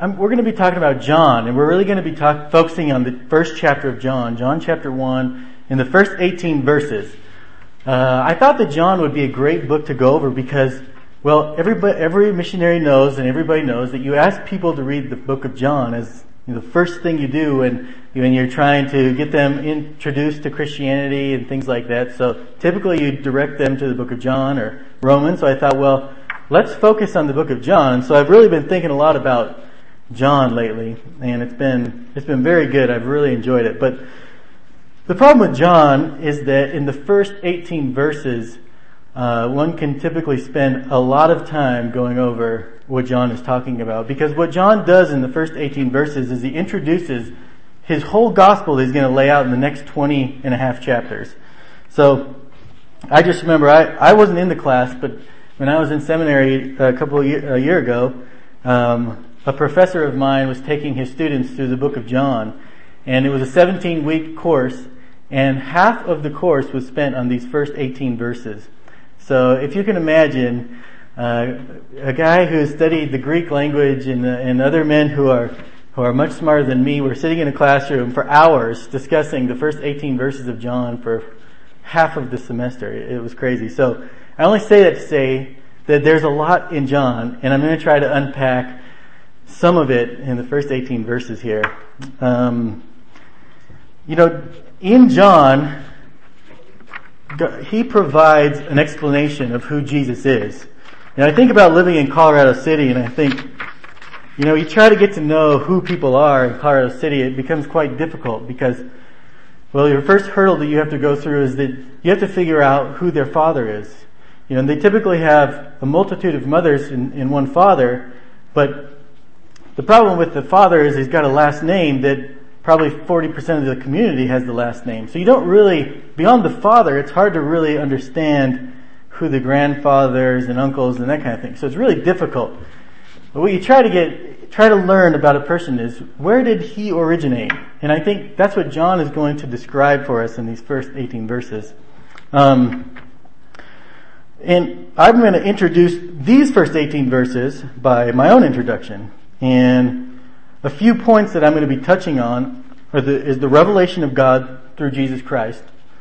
we're going to be talking about John, and we're really going to be focusing on the first chapter of John, John chapter 1, in the first 18 verses. I thought that John would be a great book to go over because, well, every missionary knows and everybody knows that you ask people to read the book of John as the first thing you do when you're trying to get them introduced to Christianity and things like that. So typically you direct them to the book of John or Romans. So I thought, well, let's focus on the book of John. So I've really been thinking a lot about John lately, and it's been very good. I've really enjoyed it. But the problem with John is that in the first 18 verses, one can typically spend a lot of time going over what John is talking about. Because what John does in the first 18 verses is he introduces his whole gospel that he's going to lay out in the next 20 and a half chapters. So I just remember, I wasn't in the class, but when I was in seminary a year ago, a professor of mine was taking his students through the book of John, and it was a 17-week course, and half of the course was spent on these first 18 verses. So if you can imagine, a guy who studied the Greek language and other men who are much smarter than me were sitting in a classroom for hours discussing the first 18 verses of John for half of the semester. It was crazy. So I only say that to say that there's a lot in John, and I'm going to try to unpack some of it in the first 18 verses here. In John, he provides an explanation of who Jesus is. And I think about living in Colorado City, and I think, you try to get to know who people are in Colorado City. It becomes quite difficult because, well, your first hurdle that you have to go through is that you have to figure out who their father is. And they typically have a multitude of mothers in one father, but the problem with the father is he's got a last name that probably 40% of the community has the last name. So you don't really, beyond the father, it's hard to really understand who the grandfathers and uncles and that kind of thing. So it's really difficult. But what you try to learn about a person is, where did he originate? And I think that's what John is going to describe for us in these first 18 verses. And I'm going to introduce these first 18 verses by my own introduction. And a few points that I'm going to be touching on is the revelation of God through Jesus Christ,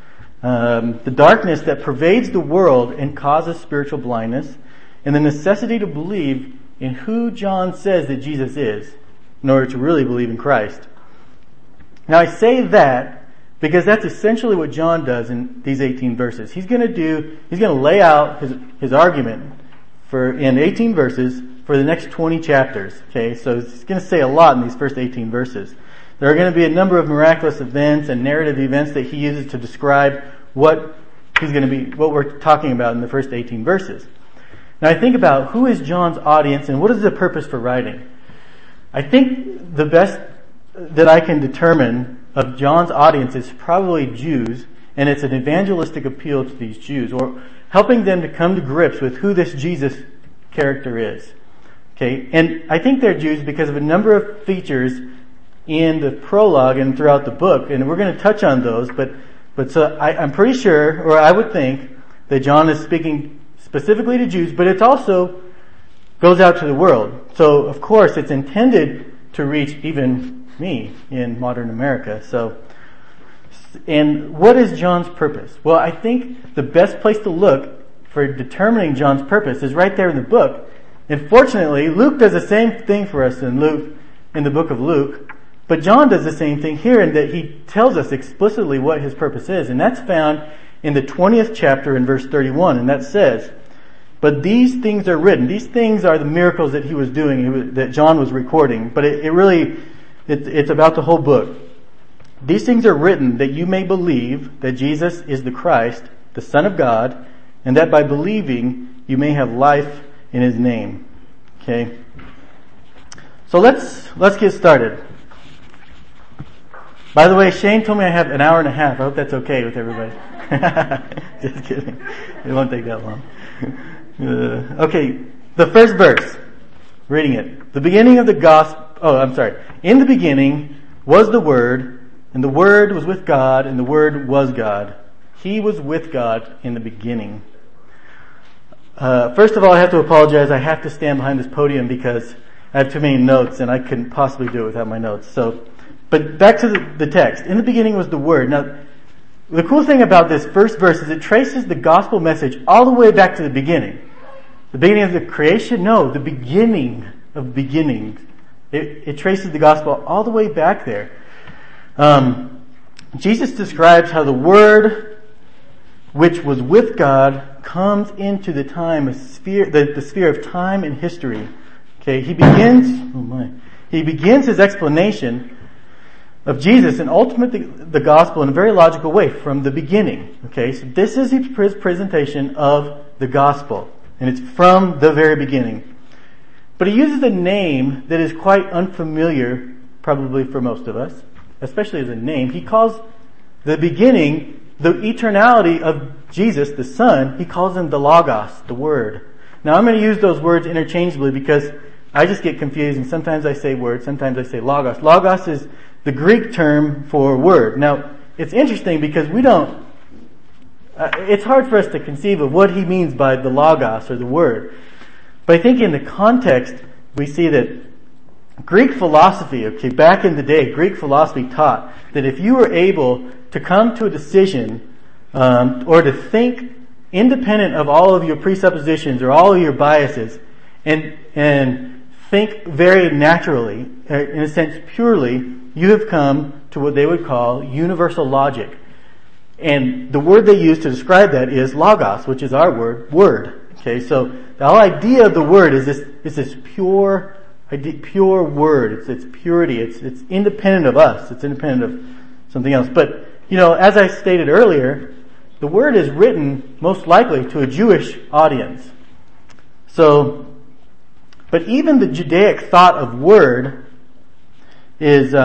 the darkness that pervades the world and causes spiritual blindness, and the necessity to believe in who John says that Jesus is in order to really believe in Christ. Now I say that because that's essentially what John does in these 18 verses. He's going to lay out his argument in 18 verses for the next 20 chapters. Okay, so he's going to say a lot in these first 18 verses. There are going to be a number of miraculous events and narrative events that he uses to describe what we're talking about in the first 18 verses. Now I think about who is John's audience and what is the purpose for writing. I think the best that I can determine of John's audience is probably Jews, and it's an evangelistic appeal to these Jews, or helping them to come to grips with who this Jesus character is. Okay, and I think they're Jews because of a number of features in the prologue and throughout the book, and we're going to touch on those, but so I'm pretty sure, or I would think, that John is speaking specifically to Jews, but it also goes out to the world. So, of course, it's intended to reach even me in modern America. So, and what is John's purpose? Well, I think the best place to look for determining John's purpose is right there in the book. And fortunately, Luke does the same thing for us in the book of Luke. But John does the same thing here in that he tells us explicitly what his purpose is. And that's found in the 20th chapter in verse 31. And that says, "But these things are written." These things are the miracles that he was doing, that John was recording. But it's about the whole book. "These things are written that you may believe that Jesus is the Christ, the Son of God, and that by believing you may have life in his name." Okay. So let's get started. By the way, Shane told me I have an hour and a half. I hope that's okay with everybody. Just kidding. It won't take that long. Okay. The first verse. Reading it. "The beginning of the gospel." "In the beginning was the Word, and the Word was with God, and the Word was God. He was with God in the beginning." First of all, I have to apologize. I have to stand behind this podium because I have too many notes and I couldn't possibly do it without my notes. But back to the text. In the beginning was the Word. Now, the cool thing about this first verse is it traces the gospel message all the way back to the beginning. The beginning of the creation? No, the beginning of beginnings. It traces the gospel all the way back there. Jesus describes how the Word, which was with God, comes into the sphere of time and history. Okay, he begins his explanation of Jesus and ultimately the gospel in a very logical way from the beginning. Okay, so this is his presentation of the gospel, and it's from the very beginning. But he uses a name that is quite unfamiliar, probably for most of us, especially as a name. He calls the beginning, the eternality of Jesus, the Son, he calls him the Logos, the Word. Now I'm going to use those words interchangeably because I just get confused, and sometimes I say word, sometimes I say Logos. Logos is the Greek term for word. Now, it's interesting because it's hard for us to conceive of what he means by the Logos or the Word. But I think in the context, we see that Greek philosophy, back in the day, Greek philosophy taught that if you were able to come to a decision, or to think independent of all of your presuppositions or all of your biases, and think very naturally, in a sense purely, you have come to what they would call universal logic. And the word they use to describe that is logos, which is our word. Okay, so the whole idea of the word is this pure word. It's purity. It's independent of us. It's independent of something else. But, as I stated earlier, the word is written most likely to a Jewish audience. So, but even the Judaic thought of word it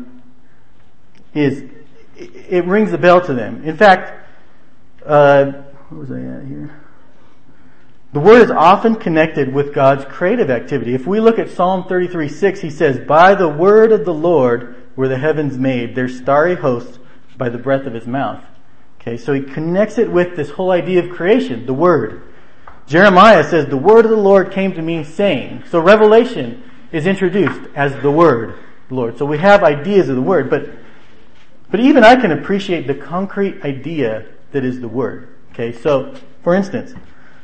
rings a bell to them. In fact, where was I at here? The word is often connected with God's creative activity. If we look at Psalm 33:6, he says, "By the word of the Lord were the heavens made, their starry hosts by the breath of his mouth." Okay, so he connects it with this whole idea of creation, the word. Jeremiah says, "The word of the Lord came to me saying." So Revelation is introduced as the word, Lord. So we have ideas of the word, but even I can appreciate the concrete idea that is the word. Okay, so for instance,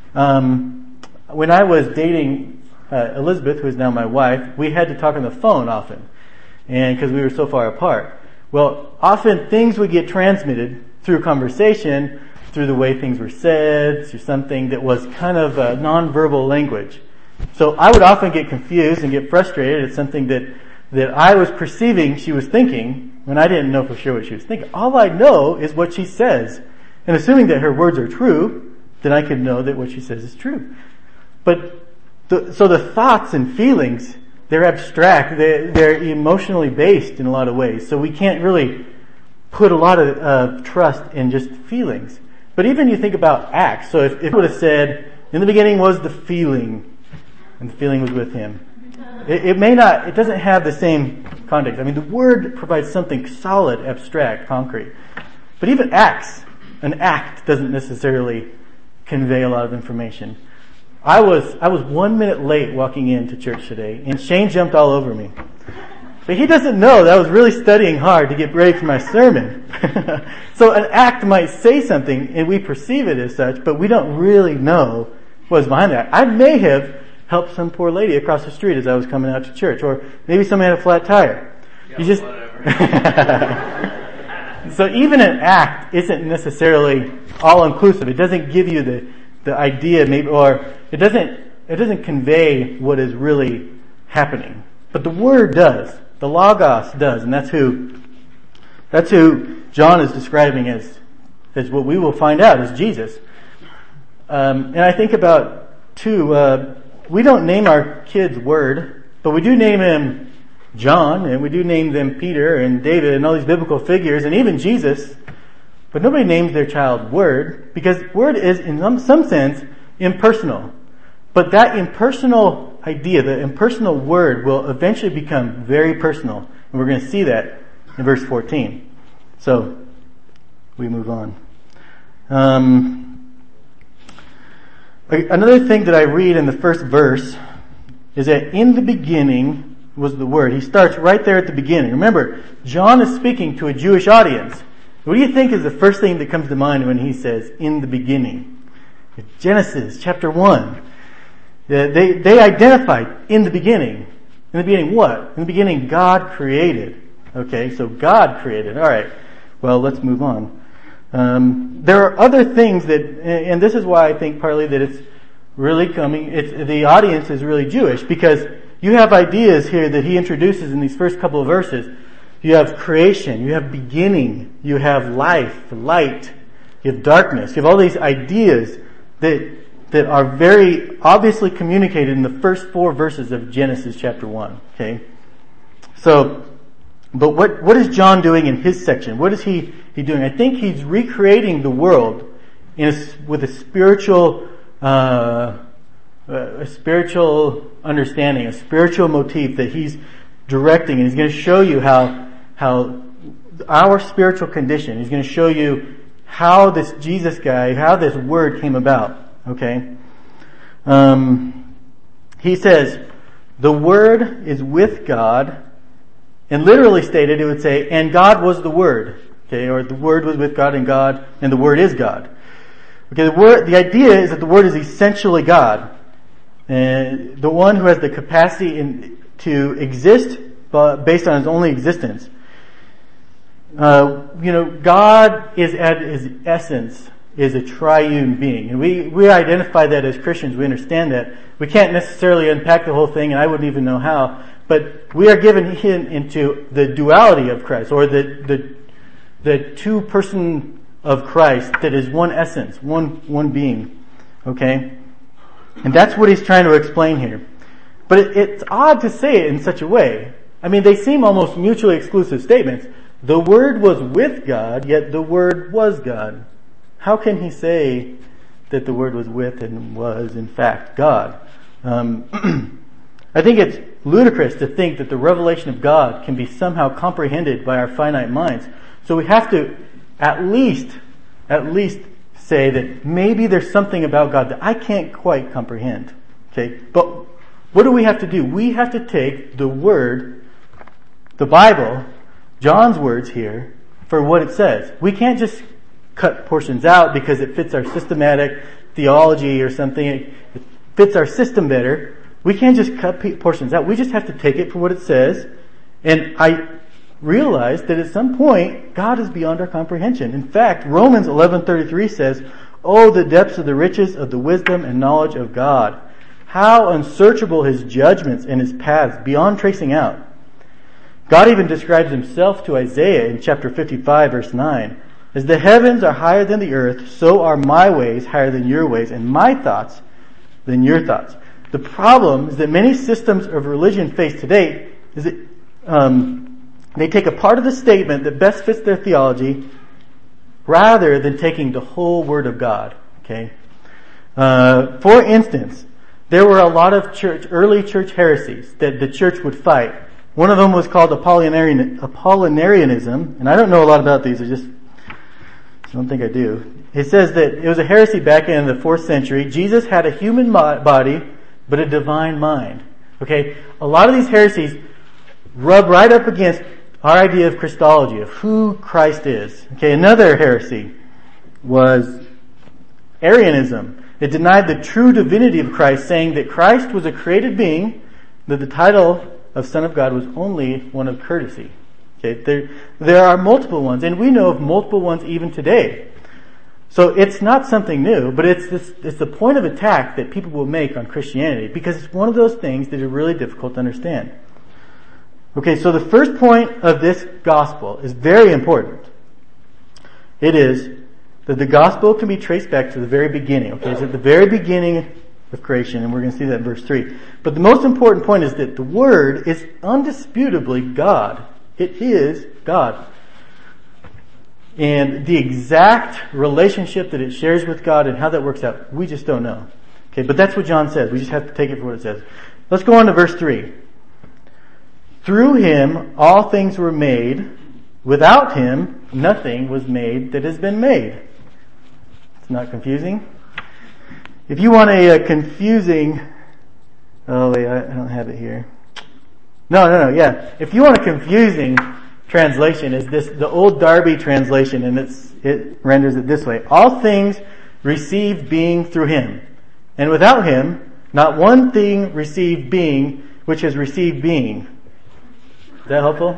when I was dating Elizabeth, who is now my wife, we had to talk on the phone often, and because we were so far apart. Well, often things would get transmitted through conversation, through the way things were said, through something that was kind of a nonverbal language. So I would often get confused and get frustrated at something that I was perceiving she was thinking when I didn't know for sure what she was thinking. All I know is what she says. And assuming that her words are true, then I can know that what she says is true. But so the thoughts and feelings, they're abstract. They're emotionally based in a lot of ways. So we can't really put a lot of trust in just feelings. But even you think about acts. So if it would have said, "In the beginning was the feeling, and the feeling was with him," it doesn't have the same context. I mean, the word provides something solid, abstract, concrete. But even acts, an act doesn't necessarily convey a lot of information. I was 1 minute late walking into church today, and Shane jumped all over me. But he doesn't know that I was really studying hard to get ready for my sermon. So an act might say something, and we perceive it as such, but we don't really know what's behind that. I may have helped some poor lady across the street as I was coming out to church, or maybe someone had a flat tire. Yeah, whatever. So even an act isn't necessarily all-inclusive. It doesn't give you the idea, maybe, or it doesn't convey what is really happening. But the Word does. The Logos does, and that's who John is describing as what we will find out as Jesus. And I think about too. We don't name our kids Word, but we do name him John, and we do name them Peter and David and all these biblical figures, and even Jesus. But nobody names their child Word, because Word is, in some sense, impersonal. But that impersonal idea, the impersonal word, will eventually become very personal. And we're going to see that in verse 14. So, we move on. Another thing that I read in the first verse is that in the beginning was the Word. He starts right there at the beginning. Remember, John is speaking to a Jewish audience. What do you think is the first thing that comes to mind when he says, in the beginning? Genesis chapter 1. They identified in the beginning. In the beginning what? In the beginning God created. Okay, so God created. Alright, well let's move on. There are other things that, and this is why I think partly that it's really coming, the audience is really Jewish, because you have ideas here that he introduces in these first couple of verses. You have creation, you have beginning, you have life, light, you have darkness, you have all these ideas that are very obviously communicated in the first 4 verses of Genesis chapter 1. Okay? So, but what is John doing in his section? What is he doing? I think he's recreating the world with a spiritual understanding, a spiritual motif that he's directing, and he's going to show you how our spiritual condition, he's going to show you how this Jesus guy, how this word came about. Okay? He says, the Word is with God, and literally stated it would say, and God was the Word. Okay, or the Word was with God, and the Word is God. Okay, the idea is that the Word is essentially God. And the one who has the capacity to exist, but based on his only existence. God is at his essence is a triune being. And we identify that as Christians. We understand that. We can't necessarily unpack the whole thing, and I wouldn't even know how. But we are given into the duality of Christ, or the two person of Christ that is one essence, one being. Okay? And that's what he's trying to explain here. But it's odd to say it in such a way. I mean, they seem almost mutually exclusive statements. The Word was with God, yet the Word was God. How can he say that the Word was with and was in fact God? I think it's ludicrous to think that the revelation of God can be somehow comprehended by our finite minds. So we have to at least say that maybe there's something about God that I can't quite comprehend. Okay? But what do we have to do? We have to take the Word, the Bible, John's words here, for what it says. We can't just cut portions out because it fits our systematic theology or something. It fits our system better. We can't just cut portions out. We just have to take it for what it says. And I realized that at some point, God is beyond our comprehension. In fact, Romans 11:33 says, "Oh, the depths of the riches of the wisdom and knowledge of God. How unsearchable his judgments and his paths, beyond tracing out." God even describes himself to Isaiah in chapter 55, verse 9. "As the heavens are higher than the earth, so are my ways higher than your ways, and my thoughts than your thoughts." The problem is that many systems of religion faced today is that they take a part of the statement that best fits their theology rather than taking the whole Word of God. Okay? For instance, there were a lot of early church heresies that the church would fight. One of them was called Apollinarianism, and I don't know a lot about these. I don't think I do. It says that it was a heresy back in the 4th century. Jesus had a human body, but a divine mind. Okay? A lot of these heresies rub right up against our idea of Christology, of who Christ is. Okay, another heresy was Arianism. It denied the true divinity of Christ, saying that Christ was a created being, that the title of Son of God was only one of courtesy. Okay, there are multiple ones, and we know of multiple ones even today. So it's not something new, but it's the point of attack that people will make on Christianity, because it's one of those things that are really difficult to understand. Okay, so the first point of this gospel is very important. It is that the gospel can be traced back to the very beginning. Okay, it's at the very beginning of creation, and we're going to see that in verse 3. But the most important point is that the Word is undisputably God. It is God. And the exact relationship that it shares with God and how that works out, we just don't know. Okay, but that's what John says. We just have to take it for what it says. Let's go on to verse 3. "Through him all things were made. Without him nothing was made that has been made." It's not confusing. If you want a confusing Oh wait, I don't have it here. No, yeah. If you want a confusing translation, is this the Old Darby translation, and it renders it this way: all things receive being through him, and without him, not one thing received being which has received being. Is that helpful?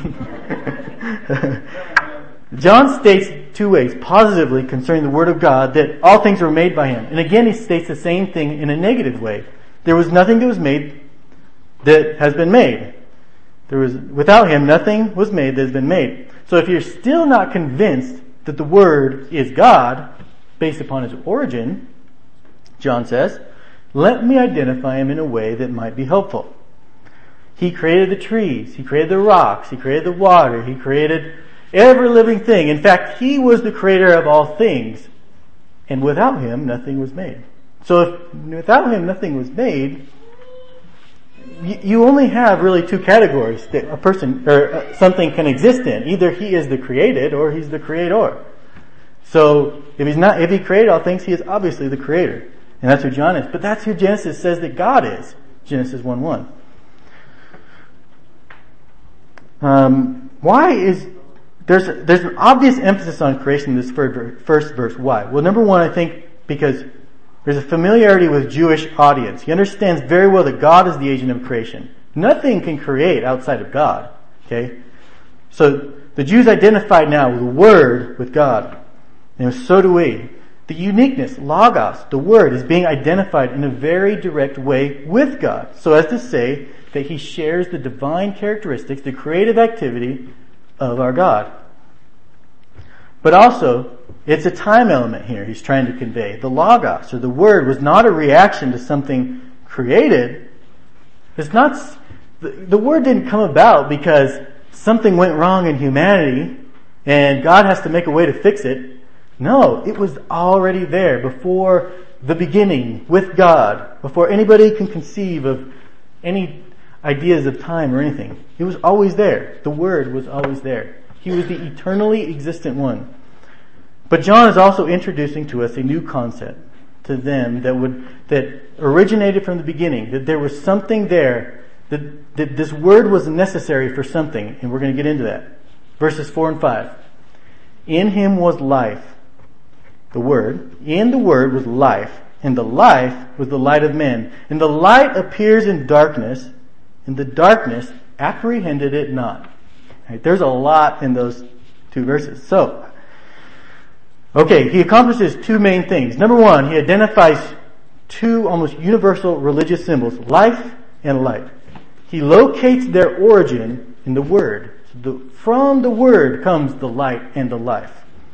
John states two ways positively concerning the Word of God, that all things were made by him. And again, he states the same thing in a negative way. There was nothing that was made that has been made. Without him, nothing was made that has been made. So if you're still not convinced that the Word is God, based upon his origin, John says, let me identify him in a way that might be helpful. He created the trees, he created the rocks, he created the water, he created every living thing. In fact, he was the creator of all things. And without him, nothing was made. So if without him, nothing was made, you only have really two categories that a person or something can exist in. Either he is the created or he's the creator. So if he created all things, he is obviously the creator. And that's who John is. But that's who Genesis says that God is. Genesis 1:1. Why is there's an obvious emphasis on creation in this first verse. Why? Well, number one, I think because there's a familiarity with Jewish audience. He understands very well that God is the agent of creation. Nothing can create outside of God. Okay? So the Jews identified now the Word with God. And so do we. The uniqueness, logos, the Word, is being identified in a very direct way with God. So as to say that he shares the divine characteristics, the creative activity of our God. But also, it's a time element here he's trying to convey. The logos, or the Word, was not a reaction to something created. It's not, the Word didn't come about because something went wrong in humanity and God has to make a way to fix it. No, it was already there before the beginning with God, before anybody can conceive of any ideas of time or anything. It was always there. The Word was always there. He was the eternally existent one. But John is also introducing to us a new concept to them that originated from the beginning, that there was something there, that this Word was necessary for something, and we're going to get into that. Verses 4 and 5. In him was life. The Word. In the Word was life, and the life was the light of men. And the light appears in darkness, and the darkness apprehended it not. Right, there's a lot in those two verses. So, okay, he accomplishes two main things. Number one, he identifies two almost universal religious symbols, life and light. He locates their origin in the Word. So from the Word comes the light and the life.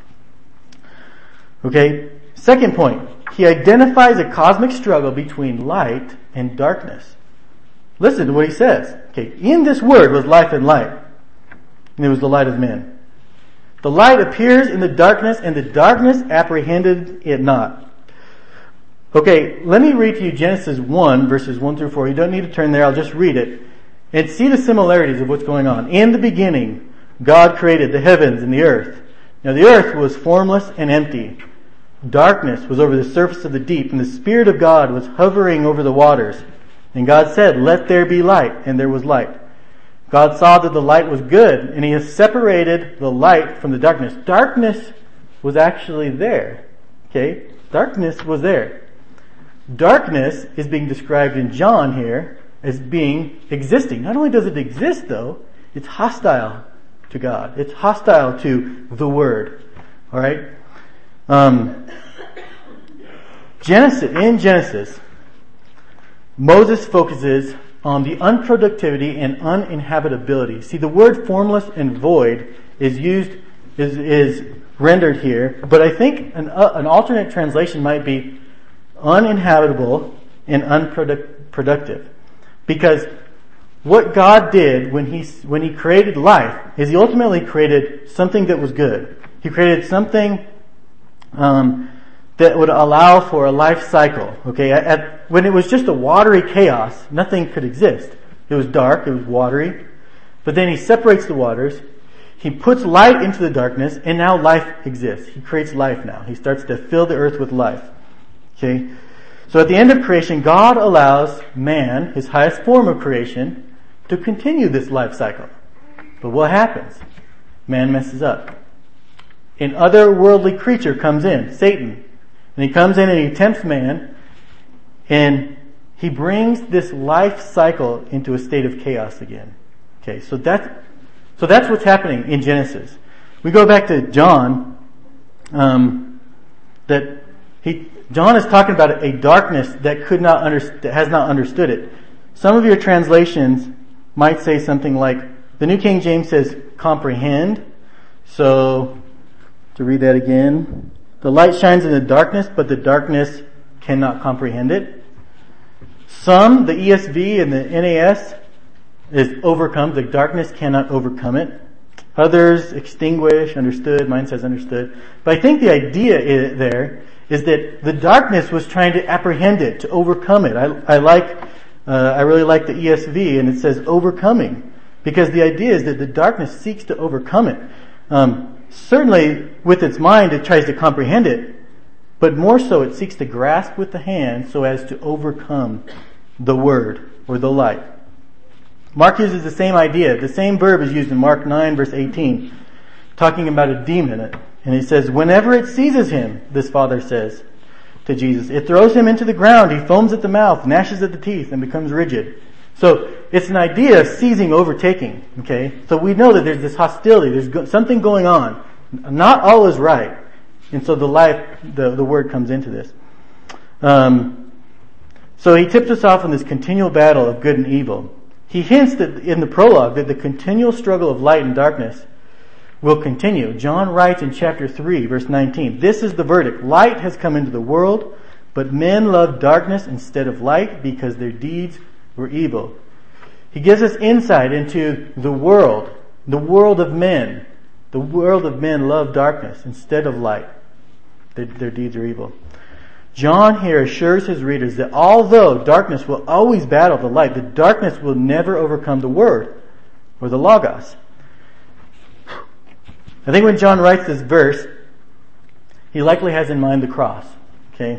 Okay, second point, he identifies a cosmic struggle between light and darkness. Listen to what he says. Okay, in this Word was life and light, and it was the light of men. The light appears in the darkness, and the darkness apprehended it not. Okay, let me read to you Genesis 1, verses 1 through 4. You don't need to turn there, I'll just read it. And see the similarities of what's going on. In the beginning, God created the heavens and the earth. Now the earth was formless and empty. Darkness was over the surface of the deep, and the Spirit of God was hovering over the waters. And God said, let there be light, and there was light. God saw that the light was good, and he has separated the light from the darkness. Darkness was actually there. Okay? Darkness was there. Darkness is being described in John here as being existing. Not only does it exist though, it's hostile to God. It's hostile to the Word. Alright? In Genesis, Moses focuses on the unproductivity and uninhabitability. See, the word formless and void is rendered here, but I think an alternate translation might be uninhabitable and unproductive. Because what God did when he created life is he ultimately created something that was good. He created something that would allow for a life cycle. Okay, when it was just a watery chaos, nothing could exist. It was dark, it was watery. But then he separates the waters, he puts light into the darkness, and now life exists. He creates life now. He starts to fill the earth with life. Okay? So at the end of creation, God allows man, his highest form of creation, to continue this life cycle. But what happens? Man messes up. An otherworldly creature comes in, Satan. And he comes in and he tempts man, and he brings this life cycle into a state of chaos again. Okay, so that's what's happening in Genesis. We go back to John, John is talking about a darkness that that has not understood it. Some of your translations might say something like, the New King James says comprehend. So, to read that again, the light shines in the darkness, but the darkness cannot comprehend it. Some, the ESV and the NAS, is overcome. The darkness cannot overcome it. Others, extinguish, understood. Mine says understood. But I think the idea there is that the darkness was trying to apprehend it, to overcome it. I really like the ESV, and it says overcoming, because the idea is that the darkness seeks to overcome it. Certainly, with its mind, it tries to comprehend it, but more so, it seeks to grasp with the hand so as to overcome the word or the light. Mark uses the same idea. The same verb is used in Mark 9 verse 18, talking about a demon. And he says, whenever it seizes him, this father says to Jesus, it throws him into the ground. He foams at the mouth, gnashes at the teeth, and becomes rigid. So it's an idea of seizing, overtaking. Okay, so we know that there's this hostility. There's something going on. Not all is right, and so the word comes into this. So he tips us off in this continual battle of good and evil. He hints that in the prologue that the continual struggle of light and darkness will continue. John writes in chapter 3, verse 19, this is the verdict. Light has come into the world, but men love darkness instead of light because their deeds were evil. He gives us insight into the world of men. The world of men love darkness instead of light. Their deeds are evil. John here assures his readers that although darkness will always battle the light, the darkness will never overcome the Word or the Logos. I think when John writes this verse, he likely has in mind the cross. Okay?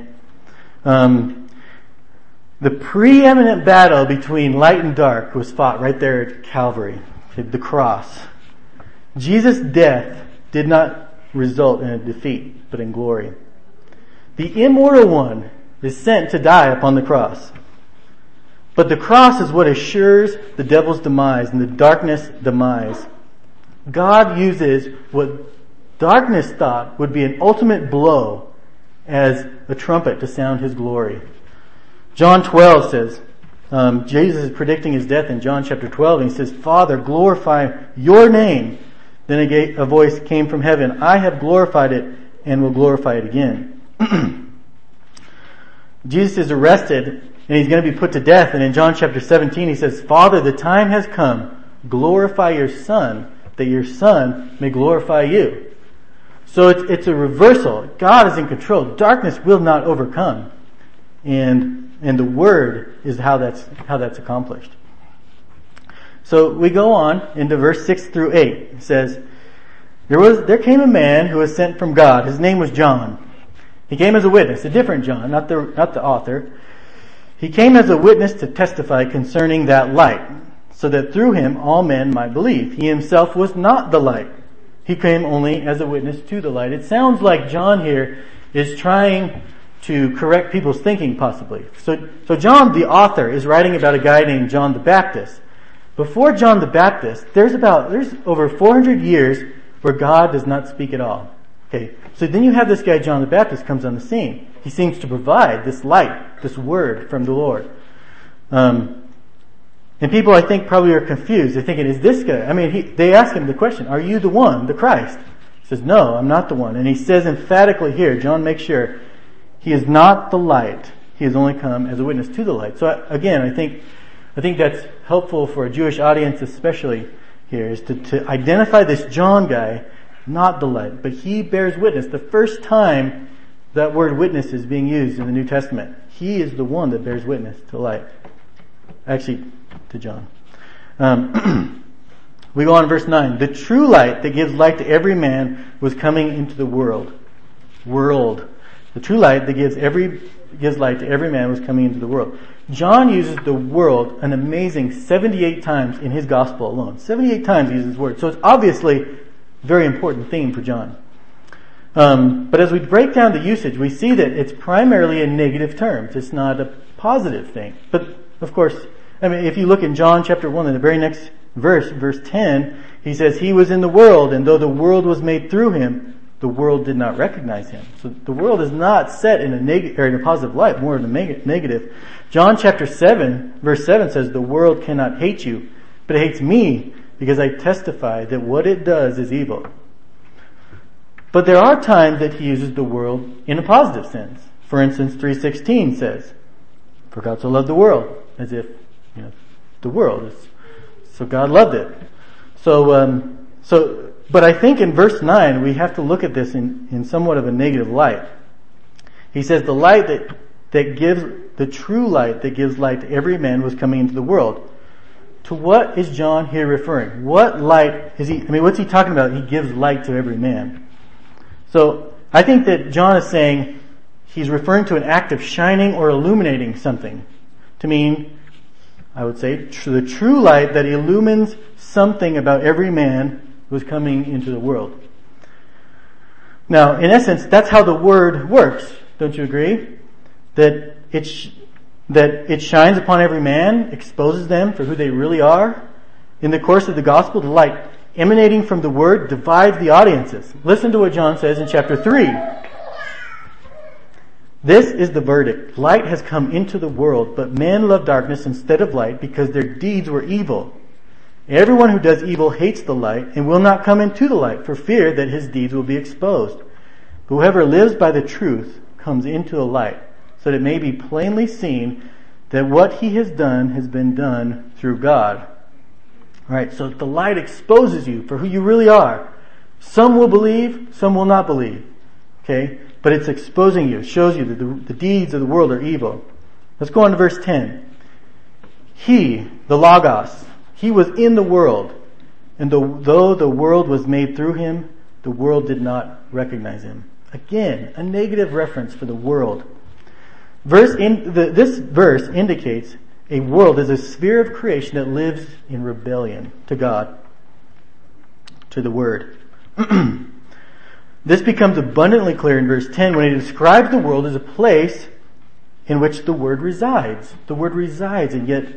The preeminent battle between light and dark was fought right there at Calvary, the cross. Jesus' death did not result in a defeat, but in glory. The immortal one is sent to die upon the cross. But the cross is what assures the devil's demise and the darkness' demise. God uses what darkness thought would be an ultimate blow as a trumpet to sound his glory. John 12 says, Jesus is predicting his death in John chapter 12, and he says, Father, glorify your name. Then a voice came from heaven, I have glorified it and will glorify it again. Jesus is arrested and he's going to be put to death, and in John chapter 17 he says, Father, the time has come, glorify your Son, that your Son may glorify you. So it's a reversal. God is in control. Darkness will not overcome. And the Word is how that's accomplished. So we go on into verse 6 through 8. It says, There came a man who was sent from God. His name was John. He came as a witness, a different John, not the author. He came as a witness to testify concerning that light, so that through him all men might believe. He himself was not the light. He came only as a witness to the light. It sounds like John here is trying to correct people's thinking, possibly. So John, the author, is writing about a guy named John the Baptist. Before John the Baptist, there's over 400 years where God does not speak at all. Okay, so then you have this guy, John the Baptist, comes on the scene. He seems to provide this light, this word from the Lord. And people, I think, probably are confused. They're thinking, is this guy? I mean, they ask him the question, are you the one, the Christ? He says, no, I'm not the one. And he says emphatically here, John makes sure, he is not the light. He has only come as a witness to the light. So again, I think that's helpful for a Jewish audience especially here, is to identify this John guy, not the light, but he bears witness. The first time that word witness is being used in the New Testament, he is the one that bears witness to light. Actually, to John. We go on to verse 9. The true light that gives light to every man was coming into the world. The true light that gives gives light to every man who is coming into the world. John uses the world an amazing 78 times in his gospel alone. 78 times he uses the word. So it's obviously a very important theme for John. But as we break down the usage, we see that it's primarily in negative terms. It's not a positive thing. But of course, if you look in John chapter 1, in the very next verse, verse 10, he says, "He was in the world, and though the world was made through him, the world did not recognize him." So the world is not set in a positive light, more in a negative. John chapter 7, verse 7 says, "The world cannot hate you, but it hates me, because I testify that what it does is evil." But there are times that he uses the world in a positive sense. For instance, 3:16 says, "For God so loved the world," as if, the world is, so God loved it. But I think in verse 9, we have to look at this in somewhat of a negative light. He says the light that gives, the true light that gives light to every man was coming into the world. To what is John here referring? What light is he, what's he talking about? He gives light to every man. So I think that John is saying he's referring to an act of shining or illuminating something. To mean, I would say, the true light that illumines something about every man who is coming into the world. Now, in essence, that's how the word works. Don't you agree? That it shines upon every man, exposes them for who they really are. In the course of the gospel, the light emanating from the word divides the audiences. Listen to what John says in chapter 3. "This is the verdict. Light has come into the world, but men love darkness instead of light because their deeds were evil. Everyone who does evil hates the light and will not come into the light for fear that his deeds will be exposed. But whoever lives by the truth comes into the light, so that it may be plainly seen that what he has been done through God." Alright, so the light exposes you for who you really are. Some will believe, some will not believe. Okay? But it's exposing you. It shows you that the deeds of the world are evil. Let's go on to verse 10. "He, the Logos, he was in the world, and though the world was made through him, the world did not recognize him." Again, a negative reference for the world. This verse indicates a world is a sphere of creation that lives in rebellion to God, to the Word. This becomes abundantly clear in verse 10 when he describes the world as a place in which the Word resides. The Word resides, and yet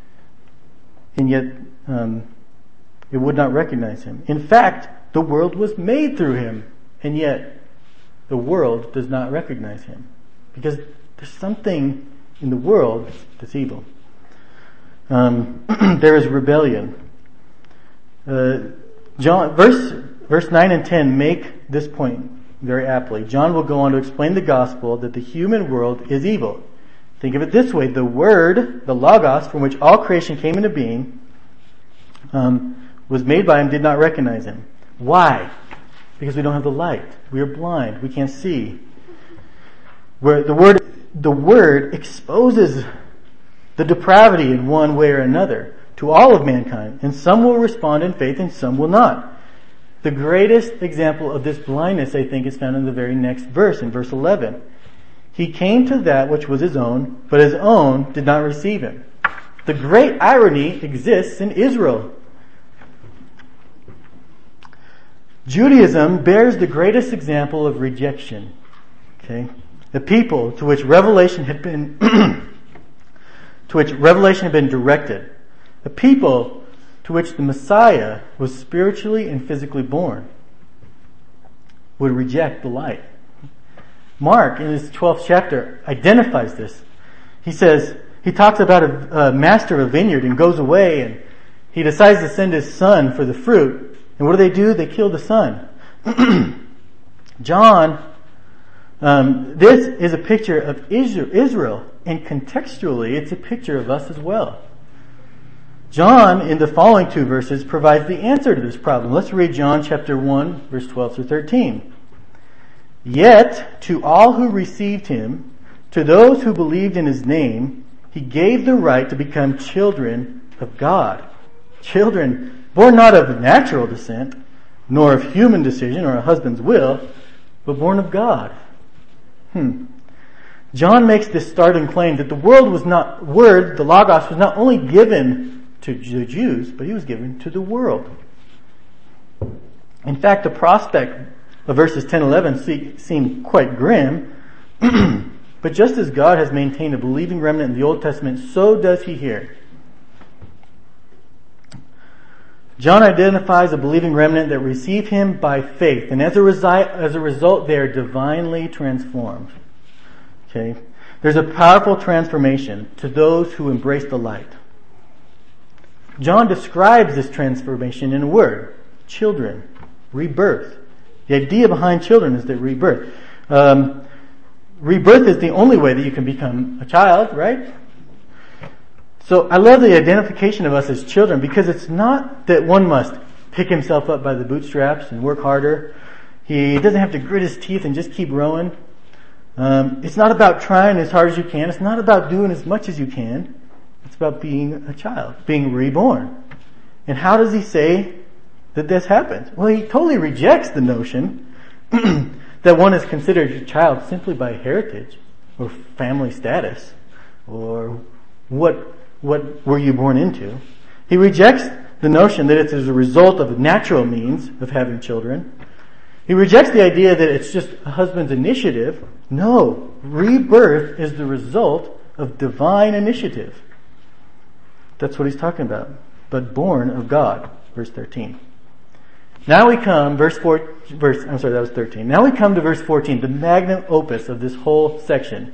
it would not recognize him. In fact, the world was made through him, and yet the world does not recognize him. Because there's something in the world that's evil. There is rebellion. Verse 9 and 10 make this point very aptly. John will go on to explain the gospel that the human world is evil. Think of it this way. The Word, the Logos, from which all creation came into being, was made by him, did not recognize him. Why? Because we don't have the light. We are blind. We can't see. Where the Word exposes the depravity in one way or another to all of mankind, and some will respond in faith and some will not. The greatest example of this blindness, I think, is found in the very next verse, in verse 11. "He came to that which was his own, but his own did not receive him." The great irony exists in Israel. Judaism bears the greatest example of rejection. Okay? The people to which revelation had been directed. The people to which the Messiah was spiritually and physically born would reject the light. Mark, in his 12th chapter, identifies this. He talks about a master of a vineyard and goes away, and he decides to send his son for the fruit. And what do? They kill the son. John, this is a picture of Israel, and contextually it's a picture of us as well. John, in the following two verses, provides the answer to this problem. Let's read John chapter 1, verse 12 through 13. "Yet to all who received him, to those who believed in his name, he gave the right to become children of God." Children born not of natural descent, nor of human decision or a husband's will, but born of God. John makes this startling claim that the the Logos, was not only given to the Jews, but he was given to the world. In fact, the prospect of verses 10-11 seem quite grim, but just as God has maintained a believing remnant in the Old Testament, so does he here. John identifies a believing remnant that receive him by faith, and as a result, they are divinely transformed. Okay? There's a powerful transformation to those who embrace the light. John describes this transformation in a word: children, rebirth. The idea behind children is that rebirth. Rebirth is the only way that you can become a child, right? So I love the identification of us as children, because it's not that one must pick himself up by the bootstraps and work harder. He doesn't have to grit his teeth and just keep rowing. It's not about trying as hard as you can. It's not about doing as much as you can. It's about being a child, being reborn. And how does he say that this happens? Well, he totally rejects the notion that one is considered a child simply by heritage or family status or what were you born into. He rejects the notion that it's as a result of natural means of having children. He rejects the idea that it's just a husband's initiative. No, rebirth is the result of divine initiative. That's what he's talking about. But born of God, verse 13. Now we come, that was 13. Now we come to verse 14, the magnum opus of this whole section.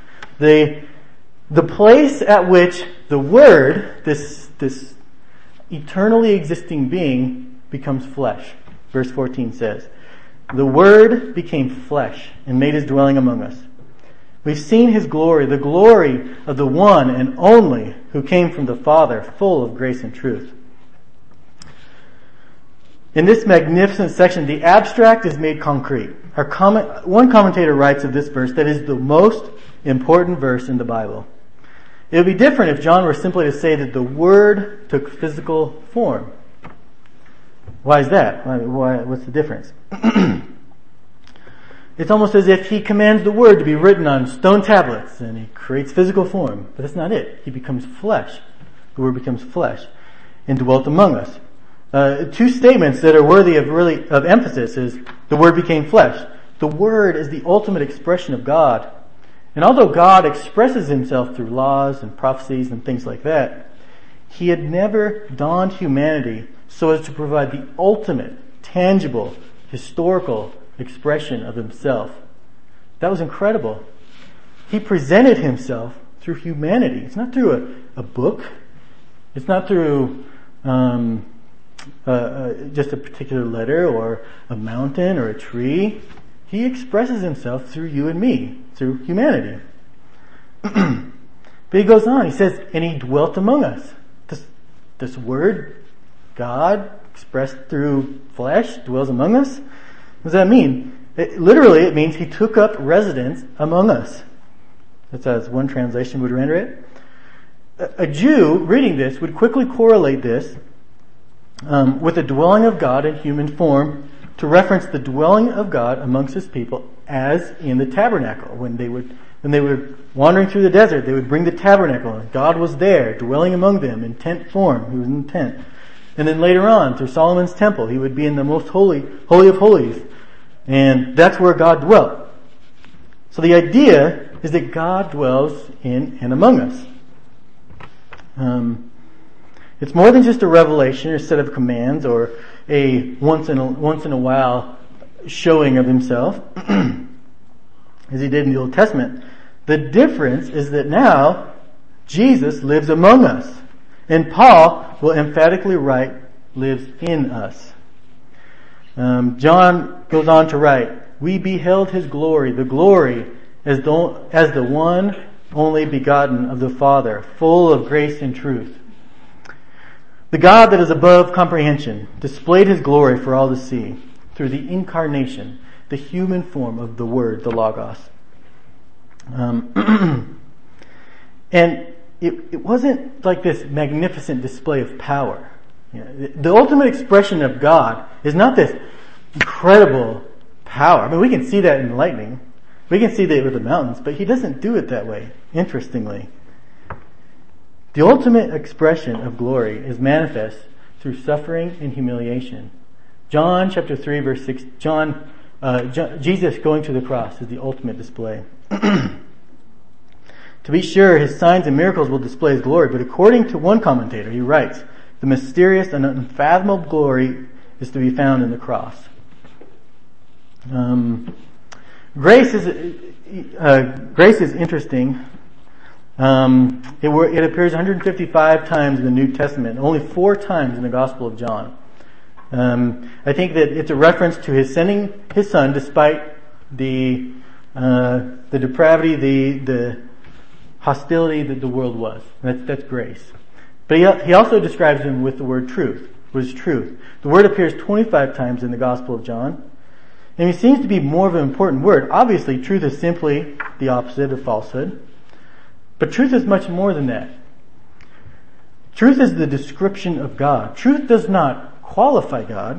The place at which the Word, this eternally existing being, becomes flesh. Verse 14 says, the Word became flesh and made his dwelling among us. We've seen his glory, the glory of the one and only who came from the Father, full of grace and truth. In this magnificent section, the abstract is made concrete. One commentator writes of this verse that is the most important verse in the Bible. It would be different if John were simply to say that the Word took physical form. Why is that? What's the difference? It's almost as if he commands the Word to be written on stone tablets and he creates physical form. But that's not it. He becomes flesh. The Word becomes flesh and dwelt among us. Two statements that are worthy of emphasis is the Word became flesh. The Word is the ultimate expression of God. And although God expresses himself through laws and prophecies and things like that, he had never donned humanity so as to provide the ultimate, tangible, historical expression of himself. That was incredible. He presented himself through humanity. It's not through a book. It's not through just a particular letter or a mountain or a tree. He expresses himself through you and me, through humanity. But he goes on, he says, and he dwelt among us. This word, God, expressed through flesh, dwells among us. What does that mean? Literally, it means he took up residence among us. That's as one translation would render it. A Jew reading this would quickly correlate this with the dwelling of God in human form to reference the dwelling of God amongst his people as in the tabernacle. When they were wandering through the desert, they would bring the tabernacle and God was there dwelling among them in tent form. He was in the tent. And then later on, through Solomon's temple, he would be in the most holy of holies. And that's where God dwelt. So the idea is that God dwells in and among us. It's more than just a revelation or a set of commands or a once in a while showing of himself, as he did in the Old Testament. The difference is that now Jesus lives among us. And Paul will emphatically write, lives in us. John goes on to write, we beheld his glory, the glory as the one only begotten of the Father, full of grace and truth. The God that is above comprehension displayed his glory for all to see through the incarnation, the human form of the Word, the Logos. And it wasn't like this magnificent display of power. The ultimate expression of God is not this incredible power. I mean, we can see that in lightning. We can see that with the mountains, but he doesn't do it that way, interestingly. The ultimate expression of glory is manifest through suffering and humiliation. John chapter 3 verse 6, Jesus going to the cross is the ultimate display. To be sure, his signs and miracles will display his glory, but according to one commentator, he writes, the mysterious and unfathomable glory is to be found in the cross. Grace is interesting. It appears 155 times in the New Testament, only 4 times in the Gospel of John. I think that it's a reference to his sending his son despite the depravity, the hostility that the world was. That's grace. But he also describes him with the word truth, which is truth. The word appears 25 times in the Gospel of John. And it seems to be more of an important word. Obviously, truth is simply the opposite of falsehood. But truth is much more than that. Truth is the description of God. Truth does not qualify God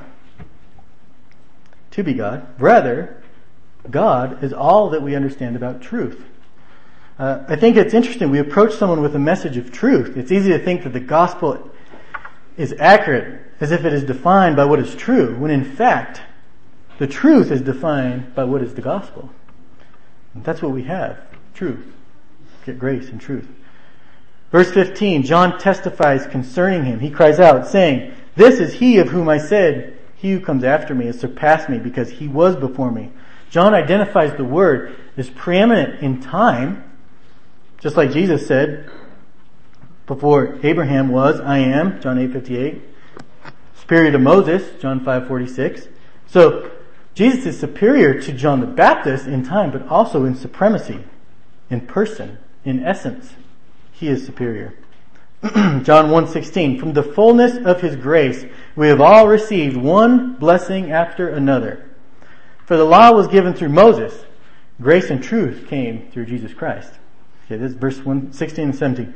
to be God. Rather, God is all that we understand about truth. I think it's interesting. We approach someone with a message of truth. It's easy to think that the gospel is accurate, as if it is defined by what is true, when in fact, the truth is defined by what is the gospel. And that's what we have. Truth. Get grace and truth. Verse 15, John testifies concerning him. He cries out, saying, "This is he of whom I said, he who comes after me has surpassed me because he was before me." John identifies the word as preeminent in time, just like Jesus said, before Abraham was, I am, John 8:58. Superior to Moses, John 5:46. So, Jesus is superior to John the Baptist in time, but also in supremacy, in person, in essence. He is superior. John 1:16, from the fullness of his grace, we have all received one blessing after another. For the law was given through Moses. Grace and truth came through Jesus Christ. Okay, this is verse 16 and 17.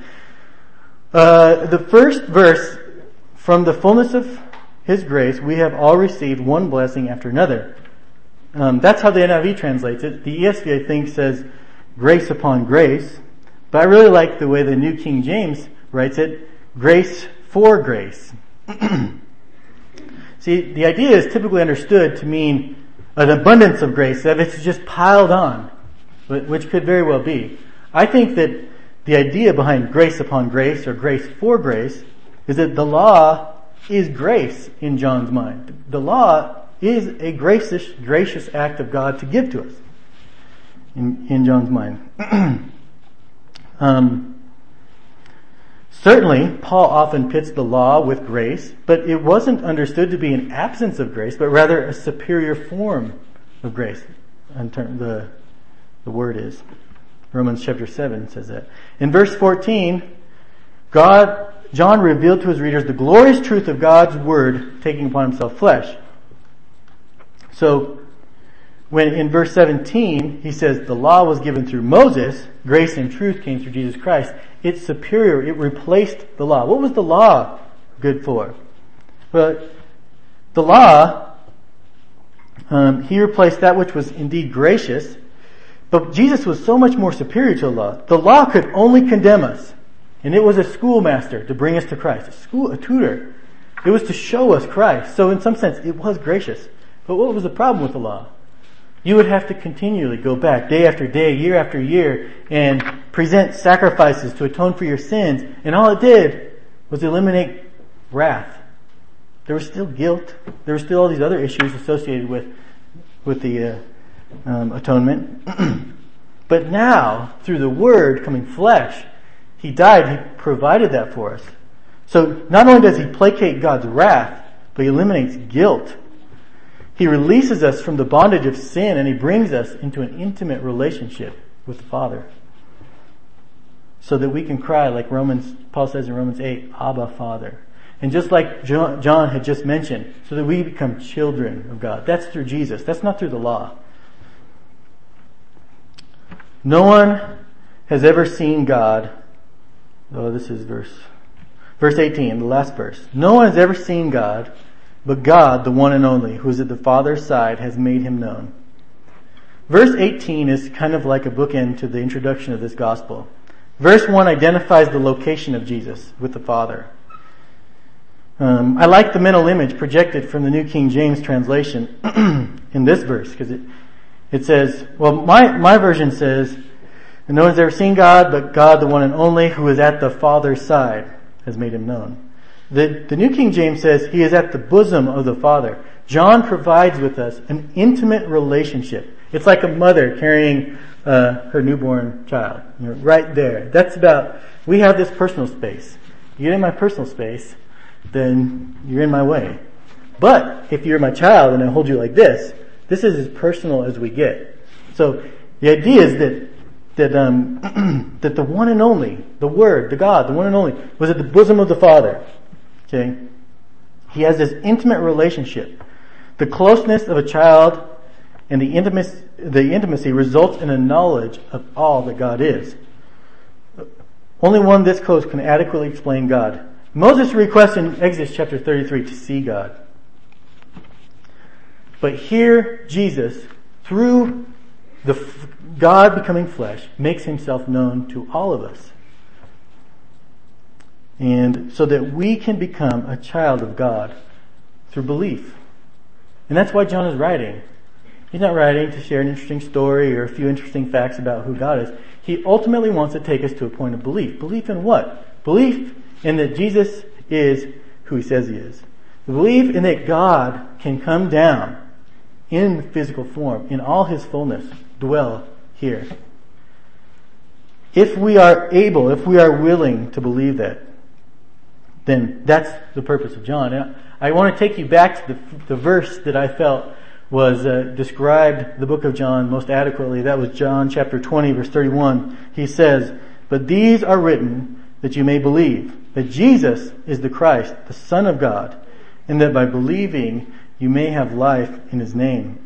The first verse, from the fullness of his grace, we have all received one blessing after another. That's how the NIV translates it. The ESV, I think, says grace upon grace. But I really like the way the New King James writes it, grace for grace. See, the idea is typically understood to mean an abundance of grace, that it's just piled on, which could very well be. I think that the idea behind grace upon grace or grace for grace is that the law is grace in John's mind. The law is a gracious act of God to give to us in John's mind. Certainly, Paul often pits the law with grace, but it wasn't understood to be an absence of grace, but rather a superior form of grace. The word is. Romans chapter 7 says that. In verse 14, John revealed to his readers the glorious truth of God's word taking upon himself flesh. So, when in verse 17, he says the law was given through Moses, grace and truth came through Jesus Christ. It's superior. It replaced the law. What was the law good for? Well, the law, he replaced that which was indeed gracious, but Jesus was so much more superior to the law. The law could only condemn us, and it was a schoolmaster to bring us to Christ, a tutor. It was to show us Christ. So in some sense, it was gracious. But what was the problem with the law? You would have to continually go back day after day, year after year, and present sacrifices to atone for your sins. And all it did was eliminate wrath. There was still guilt. There were still all these other issues associated with the atonement. But now, through the Word coming flesh, He died. He provided that for us. So not only does He placate God's wrath, but He eliminates guilt. He releases us from the bondage of sin, and He brings us into an intimate relationship with the Father. So that we can cry like Paul says in Romans 8, Abba, Father. And just like John had just mentioned, so that we become children of God. That's through Jesus. That's not through the law. No one has ever seen God. Oh, this is verse 18, the last verse. No one has ever seen God, but God, the one and only, who is at the Father's side, has made Him known. verse 18 is kind of like a bookend to the introduction of this gospel. Verse 1 identifies the location of Jesus with the Father. I like the mental image projected from the New King James translation in this verse, because it says, well, my version says, no one's ever seen God, but God, the one and only, who is at the Father's side, has made him known. The New King James says he is at the bosom of the Father. John provides with us an intimate relationship. It's like a mother carrying her newborn child. Right there. We have this personal space. You get in my personal space, then you're in my way. But if you're my child and I hold you like this is as personal as we get. So the idea is that the one and only, the Word, the God, the one and only, was at the bosom of the Father. Okay? He has this intimate relationship. The closeness of a child and the intimacy results in a knowledge of all that God is. Only one this close can adequately explain God. Moses requests in Exodus chapter 33 to see God. But here Jesus, through God becoming flesh, makes himself known to all of us. And so that we can become a child of God through belief. And that's why John is writing. He's not writing to share an interesting story or a few interesting facts about who God is. He ultimately wants to take us to a point of belief. Belief in what? Belief in that Jesus is who he says he is. Belief in that God can come down in physical form, in all his fullness, dwell here. If we are able, if we are willing to believe that, then that's the purpose of John. And I want to take you back to the verse that I felt was described the book of John most adequately. That was John chapter 20, verse 31. He says, "But these are written that you may believe that Jesus is the Christ, the Son of God, and that by believing you may have life in his name."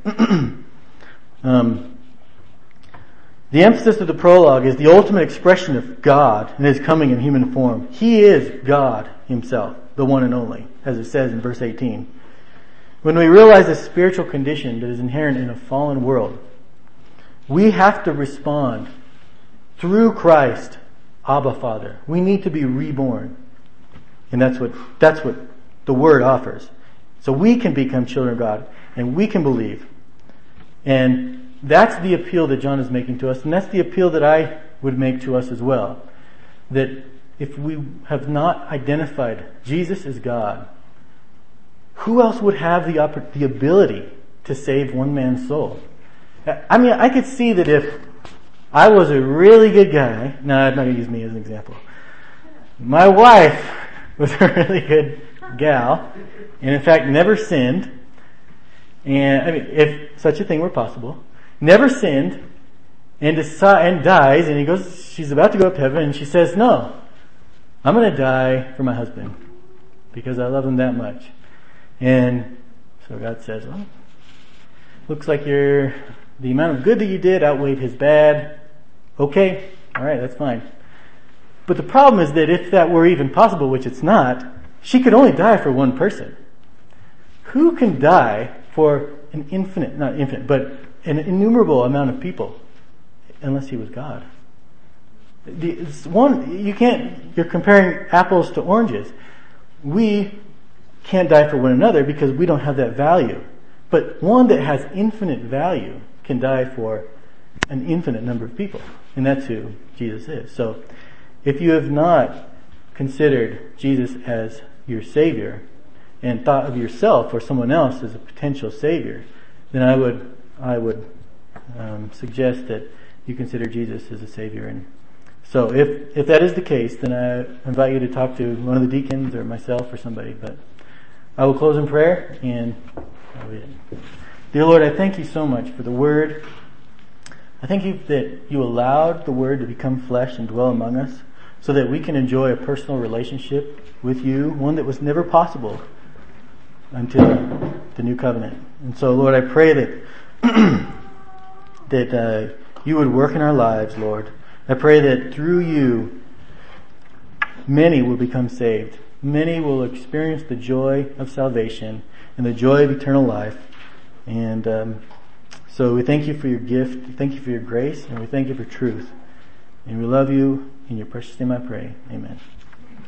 The emphasis of the prologue is the ultimate expression of God and his coming in human form. He is God himself, the one and only, as it says in verse 18. When we realize the spiritual condition that is inherent in a fallen world, we have to respond through Christ, Abba Father. We need to be reborn. And that's what the Word offers. So we can become children of God and we can believe. And that's the appeal that John is making to us, and that's the appeal that I would make to us as well. That if we have not identified Jesus as God, who else would have the ability to save one man's soul? I mean, I could see that if I was a really good guy, no, I'm not going to use me as an example. My wife was a really good gal, and in fact never sinned, and I mean, if such a thing were possible, never sinned, and dies, and he goes, she's about to go up to heaven, and she says, "No, I'm going to die for my husband because I love him that much." And so God says, "Well, looks like the amount of good that you did outweighed his bad. Okay, all right, that's fine." But the problem is that if that were even possible, which it's not, she could only die for one person. Who can die for an an innumerable amount of people, unless he was God? You're comparing apples to oranges. We can't die for one another because we don't have that value. But one that has infinite value can die for an infinite number of people. And that's who Jesus is. So, if you have not considered Jesus as your Savior and thought of yourself or someone else as a potential Savior, then I would suggest that you consider Jesus as a Savior. And so if that is the case, then I invite you to talk to one of the deacons or myself or somebody. But I will close in prayer and I'll read it. Dear Lord, I thank you so much for the Word. I thank you that you allowed the Word to become flesh and dwell among us so that we can enjoy a personal relationship with you, one that was never possible until the new covenant. And so, Lord, I pray that you would work in our lives, Lord. I pray that through you, many will become saved. Many will experience the joy of salvation and the joy of eternal life. And So we thank you for your gift, thank you for your grace, and we thank you for truth. And we love you. In your precious name I pray. Amen.